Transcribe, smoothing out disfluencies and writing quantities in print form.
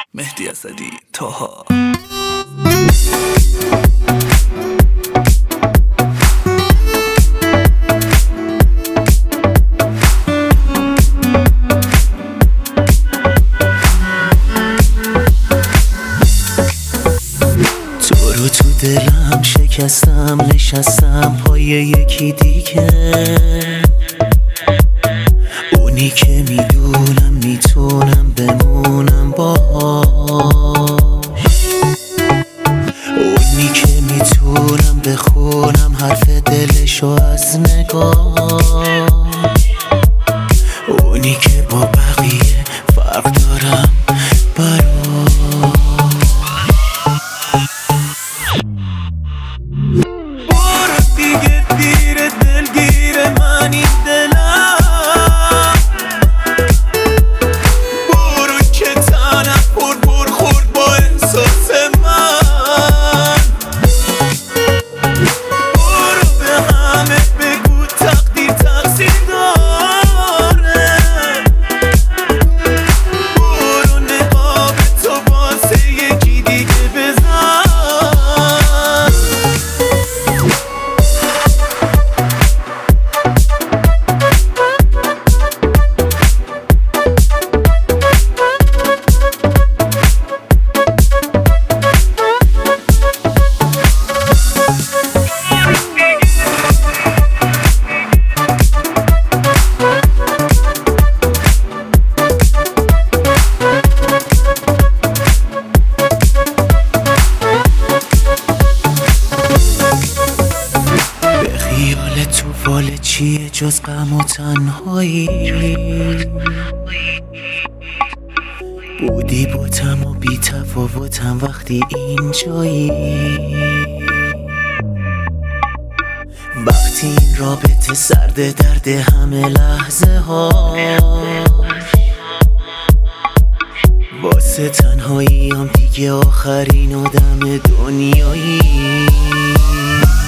مهدی اسدی طاها. تو دلم شکستم، نشستم پای یکی دیگه، اونی که میدونم میتونم بمونم باهاش، اونی که میتونم بخونم حرف دلشو از نگاهش، اونی که با بقیه فرق دارم براش. تو فال چیه جز غم و تنهایی، بودی بودم و بی تفاوتم وقتی اینجایی، وقتی این رابطه سرد درد همه لحظه ها، واسه تنهاییم دیگه آخرین آدم دنیایی.